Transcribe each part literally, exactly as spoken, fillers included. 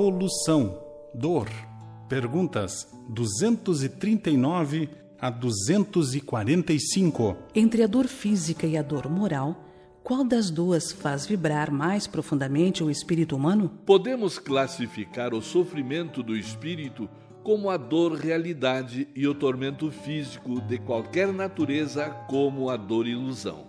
Evolução, dor. Perguntas duzentos e trinta e nove a duzentos e quarenta e cinco. Entre a dor física e a dor moral, qual das duas faz vibrar mais profundamente o espírito humano? Podemos classificar o sofrimento do espírito como a dor realidade e o tormento físico de qualquer natureza como a dor ilusão.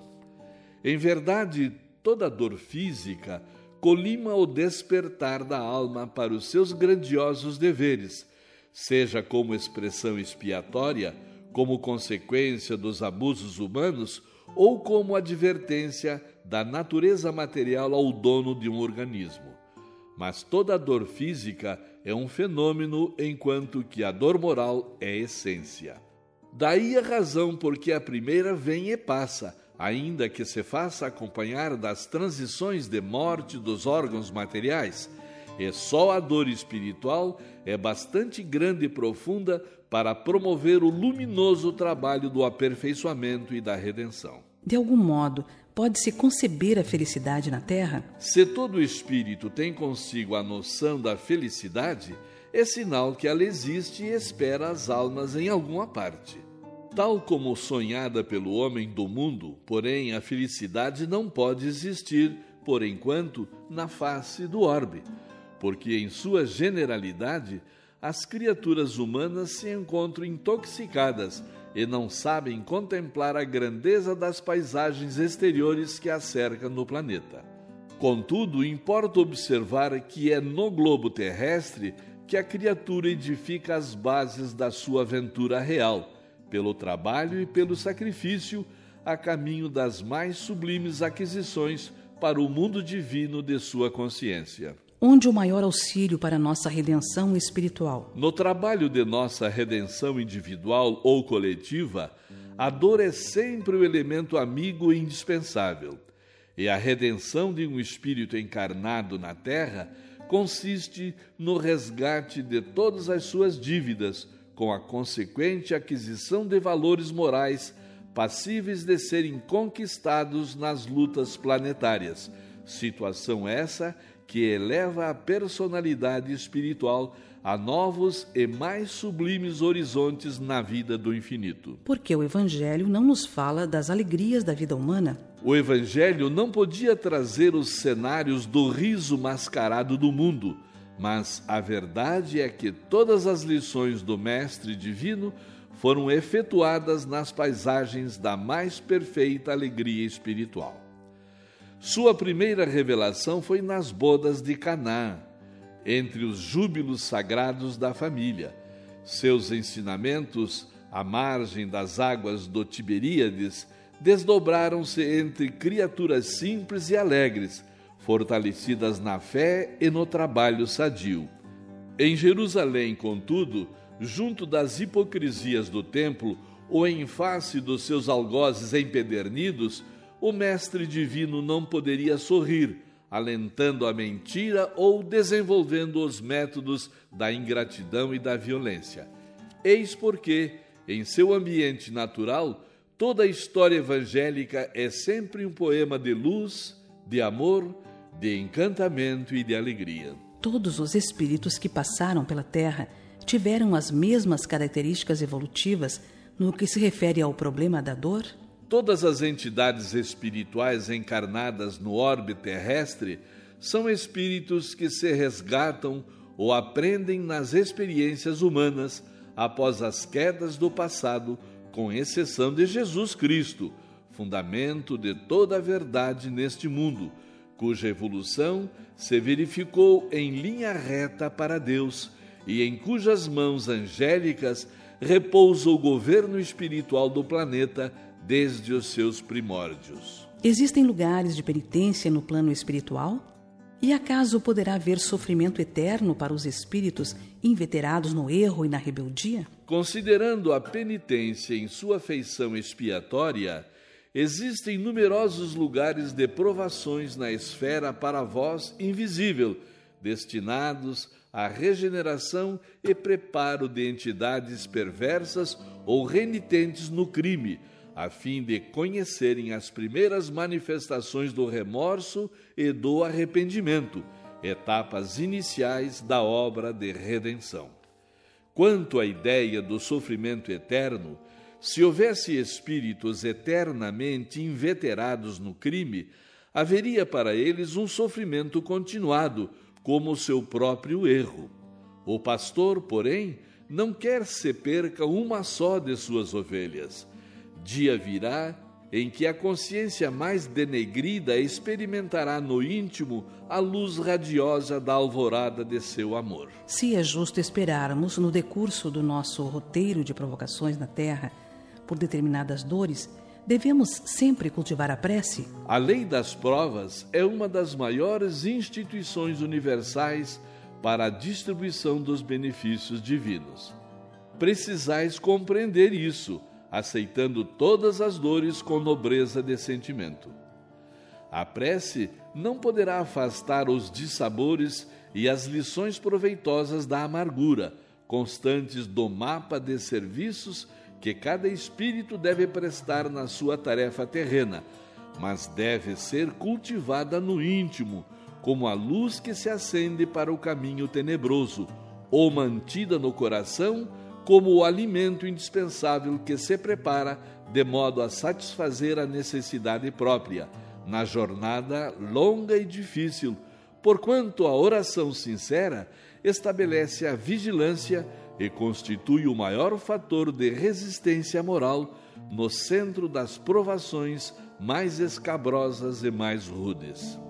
Em verdade, toda dor física colima o despertar da alma para os seus grandiosos deveres, seja como expressão expiatória, como consequência dos abusos humanos ou como advertência da natureza material ao dono de um organismo. Mas toda dor física é um fenômeno, enquanto que a dor moral é essência. Daí a razão por que a primeira vem e passa, ainda que se faça acompanhar das transições de morte dos órgãos materiais, e só a dor espiritual é bastante grande e profunda para promover o luminoso trabalho do aperfeiçoamento e da redenção. De algum modo, pode-se conceber a felicidade na Terra? Se todo espírito tem consigo a noção da felicidade, é sinal que ela existe e espera as almas em alguma parte. Tal como sonhada pelo homem do mundo, porém a felicidade não pode existir, por enquanto, na face do orbe, porque em sua generalidade as criaturas humanas se encontram intoxicadas e não sabem contemplar a grandeza das paisagens exteriores que a cercam no planeta. Contudo, importa observar que é no globo terrestre que a criatura edifica as bases da sua aventura real, pelo trabalho e pelo sacrifício, a caminho das mais sublimes aquisições para o mundo divino de sua consciência. Onde o maior auxílio para nossa redenção espiritual? No trabalho de nossa redenção individual ou coletiva, a dor é sempre o elemento amigo e indispensável. E a redenção de um espírito encarnado na Terra consiste no resgate de todas as suas dívidas, com a consequente aquisição de valores morais passíveis de serem conquistados nas lutas planetárias, situação essa que eleva a personalidade espiritual a novos e mais sublimes horizontes na vida do infinito. Porque o Evangelho não nos fala das alegrias da vida humana? O Evangelho não podia trazer os cenários do riso mascarado do mundo, mas a verdade é que todas as lições do Mestre Divino foram efetuadas nas paisagens da mais perfeita alegria espiritual. Sua primeira revelação foi nas bodas de Caná, entre os júbilos sagrados da família. Seus ensinamentos, à margem das águas do Tiberíades, desdobraram-se entre criaturas simples e alegres, fortalecidas na fé e no trabalho sadio. Em Jerusalém, contudo, junto das hipocrisias do templo ou em face dos seus algozes empedernidos, o Mestre Divino não poderia sorrir, alentando a mentira ou desenvolvendo os métodos da ingratidão e da violência. Eis porque, em seu ambiente natural, toda a história evangélica é sempre um poema de luz, de amor, de encantamento e de alegria. Todos os espíritos que passaram pela Terra tiveram as mesmas características evolutivas no que se refere ao problema da dor? Todas as entidades espirituais encarnadas no orbe terrestre são espíritos que se resgatam ou aprendem nas experiências humanas após as quedas do passado, com exceção de Jesus Cristo, fundamento de toda a verdade neste mundo, cuja evolução se verificou em linha reta para Deus e em cujas mãos angélicas repousa o governo espiritual do planeta desde os seus primórdios. Existem lugares de penitência no plano espiritual? E acaso poderá haver sofrimento eterno para os espíritos inveterados no erro e na rebeldia? Considerando a penitência em sua feição expiatória, existem numerosos lugares de provações na esfera para vós invisível, destinados à regeneração e preparo de entidades perversas ou renitentes no crime, a fim de conhecerem as primeiras manifestações do remorso e do arrependimento, etapas iniciais da obra de redenção. Quanto à ideia do sofrimento eterno, se houvesse espíritos eternamente inveterados no crime, haveria para eles um sofrimento continuado, como o seu próprio erro. O pastor, porém, não quer se perca uma só de suas ovelhas. Dia virá em que a consciência mais denegrida experimentará no íntimo a luz radiosa da alvorada de seu amor. Se é justo esperarmos, no decurso do nosso roteiro de provocações na Terra, por determinadas dores, devemos sempre cultivar a prece? A lei das provas é uma das maiores instituições universais para a distribuição dos benefícios divinos. Precisais compreender isso, aceitando todas as dores com nobreza de sentimento. A prece não poderá afastar os dissabores e as lições proveitosas da amargura, constantes do mapa de serviços que cada espírito deve prestar na sua tarefa terrena, mas deve ser cultivada no íntimo, como a luz que se acende para o caminho tenebroso, ou mantida no coração como o alimento indispensável que se prepara de modo a satisfazer a necessidade própria, na jornada longa e difícil, porquanto a oração sincera estabelece a vigilância e constitui o maior fator de resistência moral no centro das provações mais escabrosas e mais rudes.